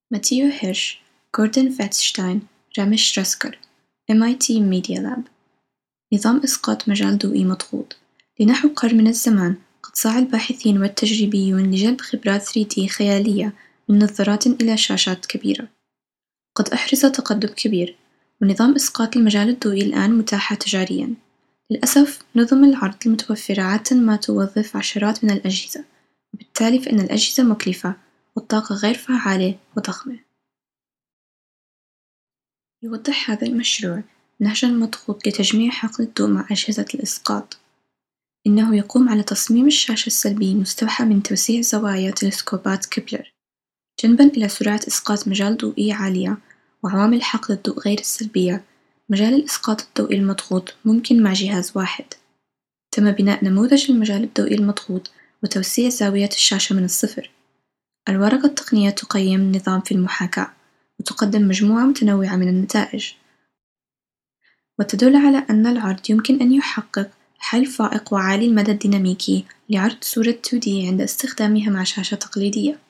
ماتيو هيرش، غوردون فاتشتاين، رامش راسكر، MIT Media Lab. نظام إسقاط مجال ضوئي مضغوط. لنحو قرن من الزمان، قد سعى الباحثين والتجريبيون لجلب خبرات 3D خيالية من نظارات إلى شاشات كبيرة. قد أحرز تقدم كبير، ونظام إسقاط المجال الضوئي الآن متاحة تجاريًا. للأسف، نظم العرض المتوفرة عادةً ما توظف عشرات من الأجهزة، وبالتالي فإن الأجهزة مكلفة، والطاقة غير فعالة وضخمة. يوضح هذا المشروع نهجًا مضغوط لتجميع حقل الضوء مع أجهزة الإسقاط. إنه يقوم على تصميم الشاشة السلبي مستوحى من توسيع زوايا تلسكوبات كيبلر، جنبًا إلى سرعة إسقاط مجال ضوئي عالية وعوامل حقل الضوء غير السلبية. مجال الإسقاط الضوئي المضغوط ممكن مع جهاز واحد. تم بناء نموذج للمجال الضوئي المضغوط وتوسيع زاوية الشاشة من الصفر. الورقة التقنية تقيم النظام في المحاكاة، وتقدم مجموعة متنوعة من النتائج، وتدل على أن العرض يمكن أن يحقق حل فائق وعالي المدى الديناميكي لعرض صورة 2D عند استخدامها مع شاشة تقليدية.